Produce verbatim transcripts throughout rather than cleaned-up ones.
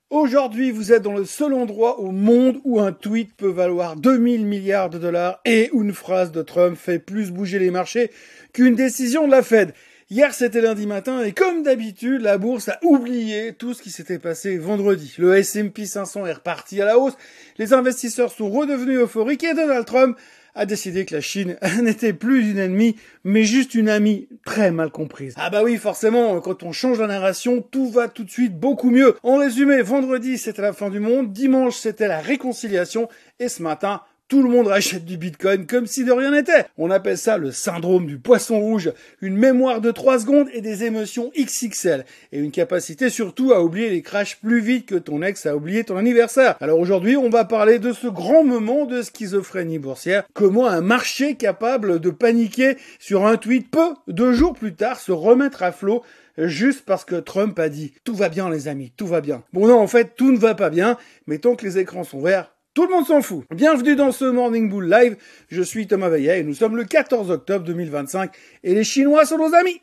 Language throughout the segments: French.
Aujourd'hui, vous êtes dans le seul endroit au monde où un tweet peut valoir deux mille milliards de dollars et où une phrase de Trump fait plus bouger les marchés qu'une décision de la Fed. Hier, c'était lundi matin et comme d'habitude, la bourse a oublié tout ce qui s'était passé vendredi. Le S and P cinq cents est reparti à la hausse, les investisseurs sont redevenus euphoriques et Donald Trump a décidé que la Chine n'était plus une ennemie, mais juste une amie très mal comprise. Ah bah oui, forcément, quand on change la narration, tout va tout de suite beaucoup mieux. En résumé, vendredi, c'était la fin du monde, dimanche, c'était la réconciliation, et ce matin, tout le monde rachète du Bitcoin comme si de rien n'était. On appelle ça le syndrome du poisson rouge, une mémoire de trois secondes et des émotions X X L, et une capacité surtout à oublier les crashs plus vite que ton ex a oublié ton anniversaire. Alors aujourd'hui, on va parler de ce grand moment de schizophrénie boursière, comment un marché capable de paniquer sur un tweet peut, deux jours plus tard, se remettre à flot juste parce que Trump a dit « Tout va bien les amis, tout va bien ». Bon non, en fait, tout ne va pas bien, mais tant que les écrans sont verts, tout le monde s'en fout. Bienvenue dans ce Morning Bull Live, je suis Thomas Veillet et nous sommes le quatorze octobre deux mille vingt-cinq et les Chinois sont nos amis.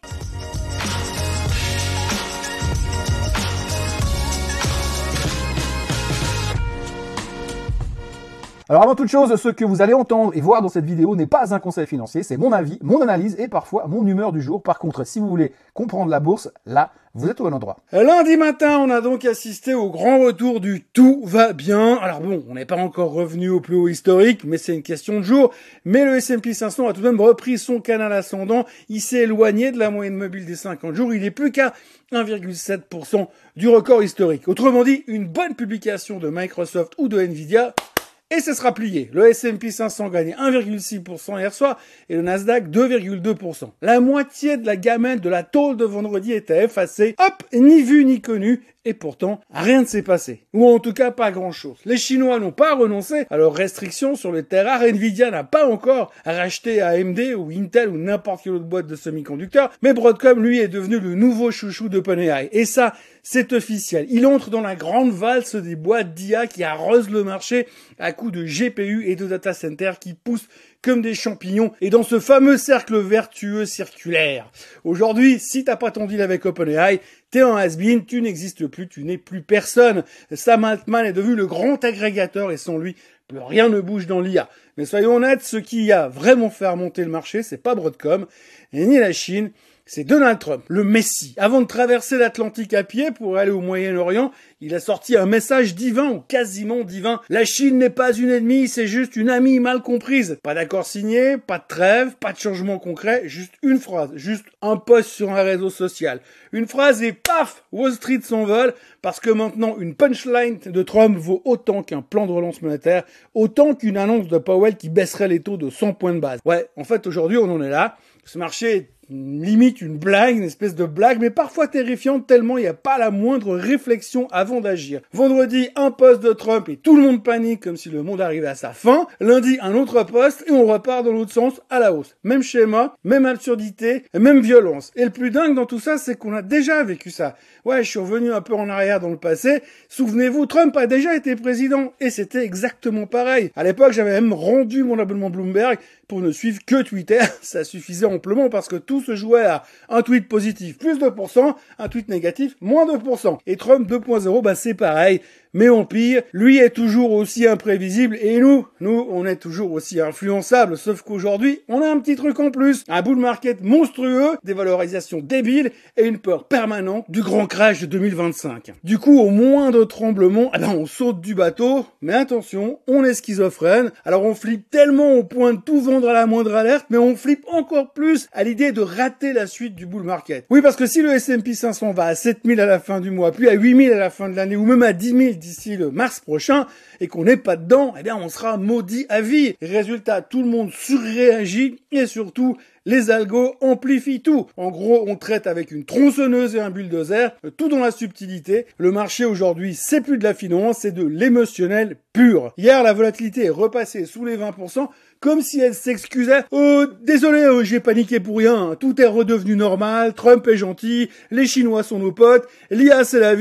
Alors avant toute chose, ce que vous allez entendre et voir dans cette vidéo n'est pas un conseil financier, c'est mon avis, mon analyse et parfois mon humeur du jour. Par contre, si vous voulez comprendre la bourse, là, vous êtes au bon endroit. Lundi matin, on a donc assisté au grand retour du tout va bien. Alors bon, on n'est pas encore revenu au plus haut historique, mais c'est une question de jour. Mais le S and P cinq cents a tout de même repris son canal ascendant. Il s'est éloigné de la moyenne mobile des cinquante jours. Il est plus qu'à un virgule sept pour cent du record historique. Autrement dit, une bonne publication de Microsoft ou de Nvidia et ce sera plié. Le S and P cinq cents gagne un virgule six pour cent hier soir et le Nasdaq deux virgule deux pour cent. La moitié de la gamelle de la tôle de vendredi était effacée. Hop, ni vu ni connu. Et pourtant, rien ne s'est passé. Ou en tout cas, pas grand-chose. Les Chinois n'ont pas renoncé à leurs restrictions sur les terres rares. Nvidia n'a pas encore racheté A M D ou Intel ou n'importe quelle autre boîte de semi-conducteurs. Mais Broadcom, lui, est devenu le nouveau chouchou d'OpenAI. Et ça, c'est officiel. Il entre dans la grande valse des boîtes d'I A qui arrosent le marché à coups de G P U et de data centers qui poussent comme des champignons, et dans ce fameux cercle vertueux circulaire. Aujourd'hui, si t'as pas ton deal avec OpenAI, t'es un has-been, tu n'existes plus, tu n'es plus personne. Sam Altman est devenu le grand agrégateur et sans lui, plus rien ne bouge dans l'I A. Mais soyons honnêtes, ce qui a vraiment fait remonter le marché, c'est pas Broadcom, et ni la Chine, c'est Donald Trump, le Messie. Avant de traverser l'Atlantique à pied pour aller au Moyen-Orient, il a sorti un message divin, ou quasiment divin. La Chine n'est pas une ennemie, c'est juste une amie mal comprise. Pas d'accord signé, pas de trêve, pas de changement concret, juste une phrase, juste un post sur un réseau social. Une phrase et paf, Wall Street s'envole, parce que maintenant une punchline de Trump vaut autant qu'un plan de relance monétaire, autant qu'une annonce de Powell qui baisserait les taux de cent points de base. Ouais, en fait aujourd'hui on en est là. Ce marché est limite une blague, une espèce de blague, mais parfois terrifiante tellement il n'y a pas la moindre réflexion avant d'agir. Vendredi, un post de Trump et tout le monde panique comme si le monde arrivait à sa fin. Lundi, un autre post et on repart dans l'autre sens à la hausse. Même schéma, même absurdité, même violence. Et le plus dingue dans tout ça, c'est qu'on a déjà vécu ça. Ouais, je suis revenu un peu en arrière dans le passé. Souvenez-vous, Trump a déjà été président et c'était exactement pareil. À l'époque, j'avais même rendu mon abonnement Bloomberg pour ne suivre que Twitter. Ça suffisait amplement parce que tout se jouait à un tweet positif, plus deux pour cent, un tweet négatif, moins deux pour cent. Et Trump deux point zéro, bah c'est pareil. Mais en pire, lui est toujours aussi imprévisible et nous, nous, on est toujours aussi influençables, sauf qu'aujourd'hui, on a un petit truc en plus. Un bull market monstrueux, des valorisations débiles et une peur permanente du grand crash de deux mille vingt-cinq. Du coup, au moindre tremblement, eh ben, on saute du bateau, mais attention, on est schizophrène, alors on flippe tellement au point de tout vendre à la moindre alerte, mais on flippe encore plus à l'idée de rater la suite du bull market. Oui, parce que si le S and P cinq cents va à sept mille à la fin du mois, puis à huit mille à la fin de l'année, ou même à dix mille d'ici le mars prochain, et qu'on n'est pas dedans, eh bien on sera maudit à vie. Résultat, tout le monde surréagit, et surtout, les algos amplifient tout. En gros, on traite avec une tronçonneuse et un bulldozer, tout dans la subtilité. Le marché aujourd'hui, c'est plus de la finance, c'est de l'émotionnel pur. Hier, la volatilité est repassée sous les vingt pour cent, comme si elle s'excusait. Oh, désolé, euh, j'ai paniqué pour rien. Tout est redevenu normal, Trump est gentil, les Chinois sont nos potes, l'I A c'est la vie,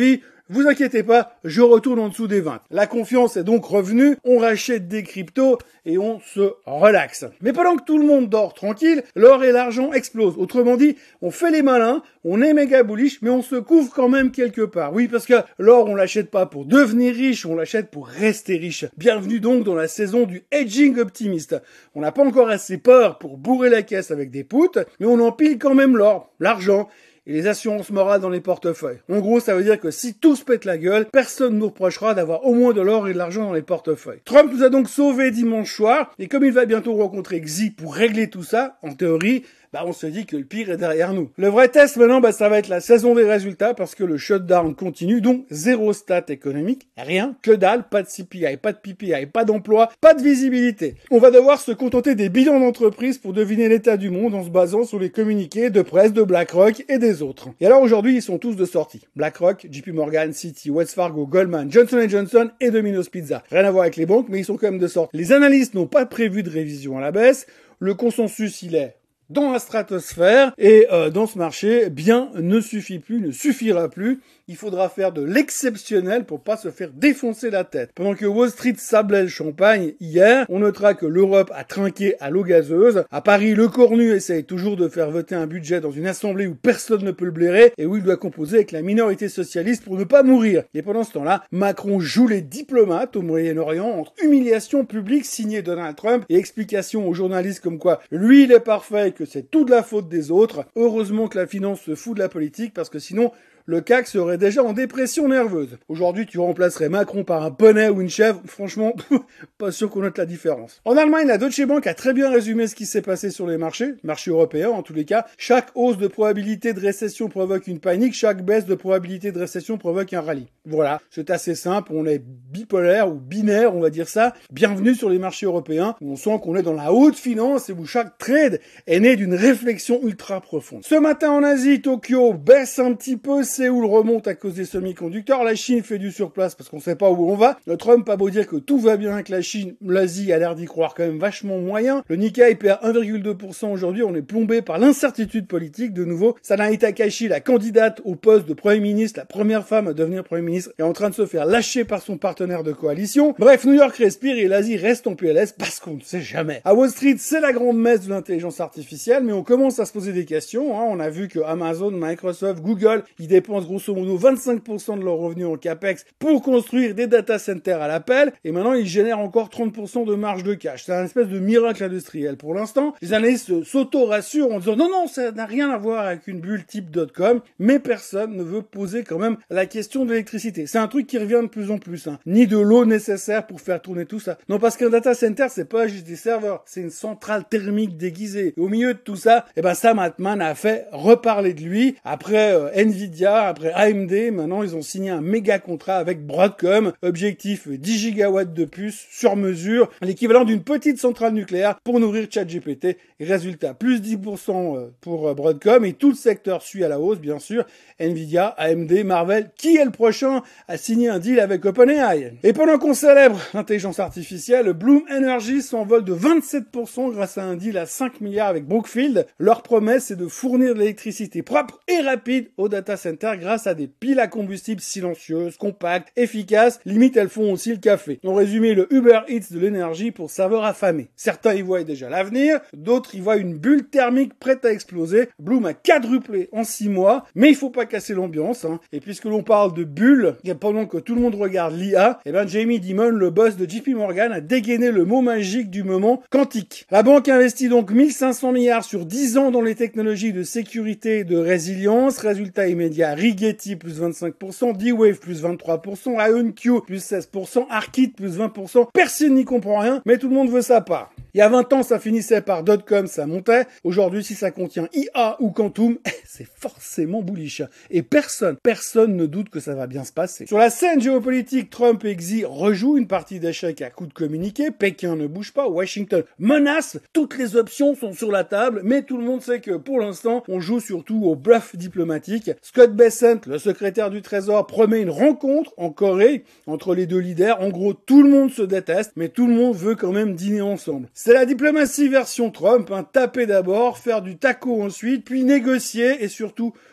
vous inquiétez pas, je retourne en dessous des vingt. La confiance est donc revenue, on rachète des cryptos et on se relaxe. Mais pendant que tout le monde dort tranquille, l'or et l'argent explosent. Autrement dit, on fait les malins, on est méga bullish, mais on se couvre quand même quelque part. Oui, parce que l'or, on l'achète pas pour devenir riche, on l'achète pour rester riche. Bienvenue donc dans la saison du hedging optimiste. On n'a pas encore assez peur pour bourrer la caisse avec des poutres, mais on empile quand même l'or, l'argent et les assurances morales dans les portefeuilles. En gros, ça veut dire que si tout se pète la gueule, personne ne nous reprochera d'avoir au moins de l'or et de l'argent dans les portefeuilles. Trump nous a donc sauvés dimanche soir, et comme il va bientôt rencontrer Xi pour régler tout ça, en théorie, bah on se dit que le pire est derrière nous. Le vrai test maintenant, bah ça va être la saison des résultats parce que le shutdown continue, donc zéro stat économique, rien, que dalle, pas de C P I, pas de P P I, pas d'emploi, pas de visibilité. On va devoir se contenter des bilans d'entreprise pour deviner l'état du monde en se basant sur les communiqués de presse de BlackRock et des autres. Et alors aujourd'hui, ils sont tous de sortie. BlackRock, J P Morgan, Citi, Wells Fargo, Goldman, Johnson and Johnson et Domino's Pizza. Rien à voir avec les banques, mais ils sont quand même de sortie. Les analystes n'ont pas prévu de révision à la baisse. Le consensus, il est dans la stratosphère et euh, dans ce marché, bien ne suffit plus, ne suffira plus. Il faudra faire de l'exceptionnel pour pas se faire défoncer la tête. Pendant que Wall Street sablait le champagne hier, on notera que l'Europe a trinqué à l'eau gazeuse. À Paris, le cornu essaye toujours de faire voter un budget dans une assemblée où personne ne peut le blairer et où il doit composer avec la minorité socialiste pour ne pas mourir. Et pendant ce temps-là, Macron joue les diplomates au Moyen-Orient entre humiliation publique signée Donald Trump et explications aux journalistes comme quoi lui il est parfait et que c'est tout de la faute des autres. Heureusement que la finance se fout de la politique parce que sinon le C A C serait déjà en dépression nerveuse. Aujourd'hui, tu remplacerais Macron par un poney ou une chèvre. Franchement, pas sûr qu'on note la différence. En Allemagne, la Deutsche Bank a très bien résumé ce qui s'est passé sur les marchés, marchés européens en tous les cas. Chaque hausse de probabilité de récession provoque une panique, chaque baisse de probabilité de récession provoque un rallye. Voilà, c'est assez simple, on est bipolaire ou binaire, on va dire ça. Bienvenue sur les marchés européens, où on sent qu'on est dans la haute finance et où chaque trade est né d'une réflexion ultra profonde. Ce matin en Asie, Tokyo baisse un petit peu, Séoul remonte à cause des semi-conducteurs, la Chine fait du surplace parce qu'on sait pas où on va. Le Trump a beau dire que tout va bien avec la Chine, l'Asie a l'air d'y croire quand même vachement moyen. Le Nikkei perd un virgule deux pour cent aujourd'hui, on est plombé par l'incertitude politique de nouveau. Sanai Takahashi, la candidate au poste de Premier ministre, la première femme à devenir Premier ministre, est en train de se faire lâcher par son partenaire de coalition. Bref, New York respire et l'Asie reste en P L S parce qu'on ne sait jamais. À Wall Street, c'est la grande messe de l'intelligence artificielle, mais on commence à se poser des questions. Hein. On a vu que Amazon, Microsoft, Google, ils dépensent grosso modo vingt-cinq pour cent de leurs revenus en capex pour construire des data centers à l'appel, et maintenant ils génèrent encore trente pour cent de marge de cash. C'est un espèce de miracle industriel. Pour l'instant, les analystes s'auto-rassurent en disant non, non, ça n'a rien à voir avec une bulle type dot-com, mais personne ne veut poser quand même la question de l'électricité. C'est un truc qui revient de plus en plus, hein. Ni de l'eau nécessaire pour faire tourner tout ça. Non, parce qu'un data center, c'est pas juste des serveurs, c'est une centrale thermique déguisée. Et au milieu de tout ça, eh ben Sam Altman a fait reparler de lui. Après euh, Nvidia, après A M D, maintenant ils ont signé un méga contrat avec Broadcom, objectif dix gigawatts de puces sur mesure, l'équivalent d'une petite centrale nucléaire pour nourrir ChatGPT. Et résultat, plus dix pour cent pour Broadcom et tout le secteur suit à la hausse, bien sûr. Nvidia, A M D, Marvell, qui est le prochain à signer un deal avec OpenAI? Et pendant qu'on célèbre l'intelligence artificielle, Bloom Energy s'envole de vingt-sept pour cent grâce à un deal à cinq milliards avec Brookfield. Leur promesse, c'est de fournir de l'électricité propre et rapide aux data centers grâce à des piles à combustible silencieuses, compactes, efficaces. Limite, elles font aussi le café. En résumé, le Uber Eats de l'énergie pour serveurs affamés. Certains y voient déjà l'avenir, d'autres y voient une bulle thermique prête à exploser. Bloom a quadruplé en six mois, mais il faut pas casser l'ambiance, hein. Et puisque l'on parle de bulle, et pendant que tout le monde regarde l'I A, eh ben Jamie Dimon, le boss de J P Morgan, a dégainé le mot magique du moment, quantique. La banque investit donc mille cinq cents milliards sur dix ans dans les technologies de sécurité et de résilience. Résultat immédiat, Rigetti plus vingt-cinq pour cent, D-Wave plus vingt-trois pour cent, IonQ plus seize pour cent, Arkit plus vingt pour cent. Personne n'y comprend rien, mais tout le monde veut sa part. Il y a vingt ans, ça finissait par dot-com, ça montait. Aujourd'hui, si ça contient I A ou Quantum, c'est forcément bullish. Et personne, personne ne doute que ça va bien se passer. Sur la scène géopolitique, Trump et Xi rejouent une partie d'échecs à coups de communiqué. Pékin ne bouge pas, Washington menace. Toutes les options sont sur la table, mais tout le monde sait que pour l'instant, on joue surtout au bluff diplomatique. Scott Bessent, le secrétaire du Trésor, promet une rencontre en Corée entre les deux leaders. En gros, tout le monde se déteste, mais tout le monde veut quand même dîner ensemble. C'est la diplomatie version Trump, hein, taper d'abord, faire du taco ensuite, puis négocier et surtout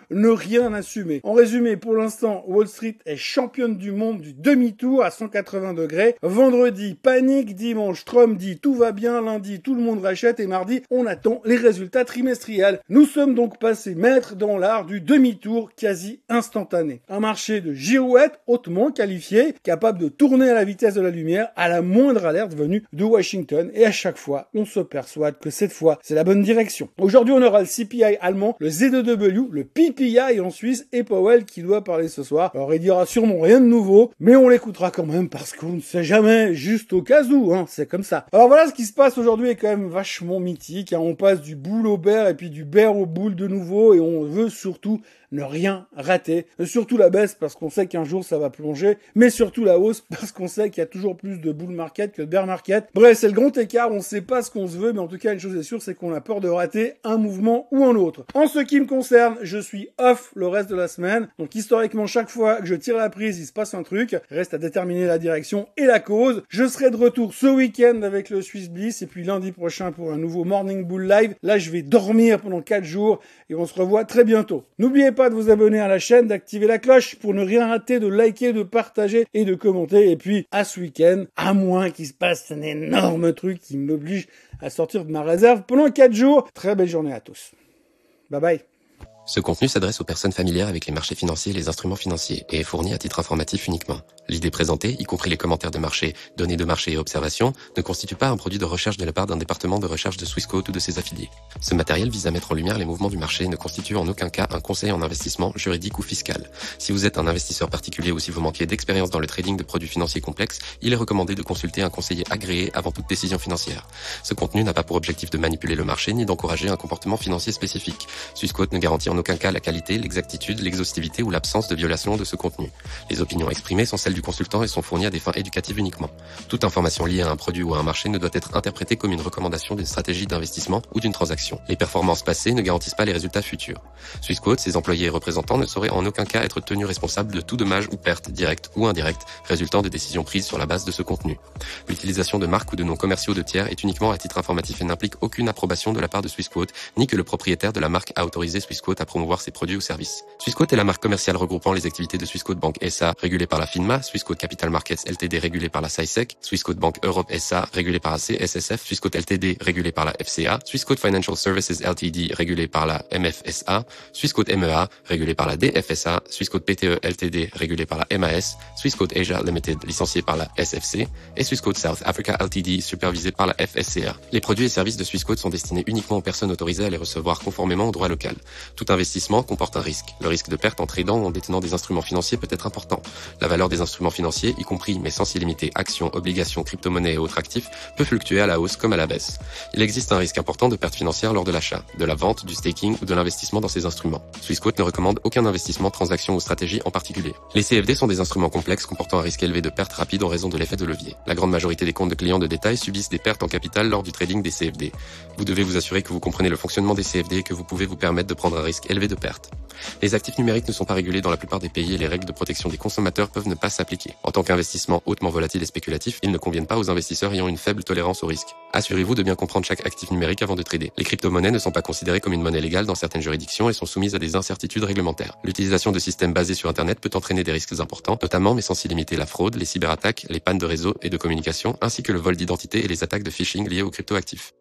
ne rien assumer. En résumé, pour l'instant, Wall Street est championne du monde du demi-tour à cent quatre-vingts degrés. Vendredi, panique. Dimanche, Trump dit tout va bien. Lundi, tout le monde rachète. Et mardi, on attend les résultats trimestriels. Nous sommes donc passés maîtres dans l'art du demi-tour quasi instantané. Un marché de girouettes hautement qualifié, capable de tourner à la vitesse de la lumière à la moindre alerte venue de Washington. Et à chaque fois, on se persuade que cette fois, c'est la bonne direction. Aujourd'hui, on aura le C P I allemand, le Z deux W, le P P I en Suisse et Powell qui doit parler ce soir. Alors, il dira sûrement rien de nouveau, mais on l'écoutera quand même parce qu'on ne sait jamais, juste au cas où, hein, c'est comme ça. Alors voilà, ce qui se passe aujourd'hui est quand même vachement mythique, hein. On passe du boule au bear et puis du bear au boule de nouveau et on veut surtout ne rien rater. Surtout la baisse parce qu'on sait qu'un jour ça va plonger, mais surtout la hausse parce qu'on sait qu'il y a toujours plus de bull market que de bear market. Bref, c'est le grand écart, on sait pas ce qu'on se veut, mais en tout cas une chose est sûre, c'est qu'on a peur de rater un mouvement ou un autre. En ce qui me concerne, je suis off le reste de la semaine, donc historiquement chaque fois que je tire la prise, il se passe un truc, reste à déterminer la direction et la cause. Je serai de retour ce week-end avec le Swiss Bliss et puis lundi prochain pour un nouveau Morning Bull Live. Là, je vais dormir pendant quatre jours et on se revoit très bientôt. N'oubliez pas de vous abonner à la chaîne, d'activer la cloche pour ne rien rater, de liker, de partager et de commenter. Et puis, à ce week-end, à moins qu'il se passe un énorme truc qui m'oblige à sortir de ma réserve pendant quatre jours. Très belle journée à tous. Bye bye. Ce contenu s'adresse aux personnes familières avec les marchés financiers et les instruments financiers et est fourni à titre informatif uniquement. L'idée présentée, y compris les commentaires de marché, données de marché et observations, ne constitue pas un produit de recherche de la part d'un département de recherche de Swissquote ou de ses affiliés. Ce matériel vise à mettre en lumière les mouvements du marché et ne constitue en aucun cas un conseil en investissement juridique ou fiscal. Si vous êtes un investisseur particulier ou si vous manquez d'expérience dans le trading de produits financiers complexes, il est recommandé de consulter un conseiller agréé avant toute décision financière. Ce contenu n'a pas pour objectif de manipuler le marché ni d'encourager un comportement financier spécifique. Swissquote ne garantit en aucun cas la qualité, l'exactitude, l'exhaustivité ou l'absence de violation de ce contenu. Les opinions exprimées sont celles du consultant et sont fournies à des fins éducatives uniquement. Toute information liée à un produit ou à un marché ne doit être interprétée comme une recommandation d'une stratégie d'investissement ou d'une transaction. Les performances passées ne garantissent pas les résultats futurs. Swissquote, ses employés et représentants ne sauraient en aucun cas être tenus responsables de tout dommage ou perte, directe ou indirecte, résultant de décisions prises sur la base de ce contenu. L'utilisation de marques ou de noms commerciaux de tiers est uniquement à titre informatif et n'implique aucune approbation de la part de Swissquote, ni que le propriétaire de la marque a autorisé Swissquote à promouvoir ses produits ou services. Swissquote est la marque commerciale regroupant les activités de Swissquote Bank S A, régulée par la FINMA, Swissquote Capital Markets L T D, régulée par la S I S E C, Swissquote Bank Europe S A, régulée par la C S S F, Swissquote L T D, régulée par la F C A, Swissquote Financial Services L T D, régulée par la M F S A, Swissquote M E A, régulée par la D F S A, Swissquote P T E L T D, régulée par la M A S, Swissquote Asia Limited, licenciée par la S F C, et Swissquote South Africa L T D, supervisée par la F S C A. Les produits et services de Swissquote sont destinés uniquement aux personnes autorisées à les recevoir conformément au droit local. Tout investissement comporte un risque. Le risque de perte en tradant ou en détenant des instruments financiers peut être important. La valeur des instruments financiers, y compris mais sans s'y limiter actions, obligations, crypto-monnaies et autres actifs, peut fluctuer à la hausse comme à la baisse. Il existe un risque important de perte financière lors de l'achat, de la vente, du staking ou de l'investissement dans ces instruments. Swissquote ne recommande aucun investissement, transaction ou stratégie en particulier. Les C F D sont des instruments complexes comportant un risque élevé de perte rapide en raison de l'effet de levier. La grande majorité des comptes de clients de détail subissent des pertes en capital lors du trading des C F D. Vous devez vous assurer que vous comprenez le fonctionnement des C F D et que vous pouvez vous permettre de prendre un risque élevé de perte. Les actifs numériques ne sont pas régulés dans la plupart des pays et les règles de protection des consommateurs peuvent ne pas s'appliquer. En tant qu'investissement hautement volatile et spéculatif, ils ne conviennent pas aux investisseurs ayant une faible tolérance au risque. Assurez-vous de bien comprendre chaque actif numérique avant de trader. Les crypto-monnaies ne sont pas considérées comme une monnaie légale dans certaines juridictions et sont soumises à des incertitudes réglementaires. L'utilisation de systèmes basés sur Internet peut entraîner des risques importants, notamment mais sans s'y limiter la fraude, les cyberattaques, les pannes de réseau et de communication, ainsi que le vol d'identité et les attaques de phishing liées aux crypto-actifs.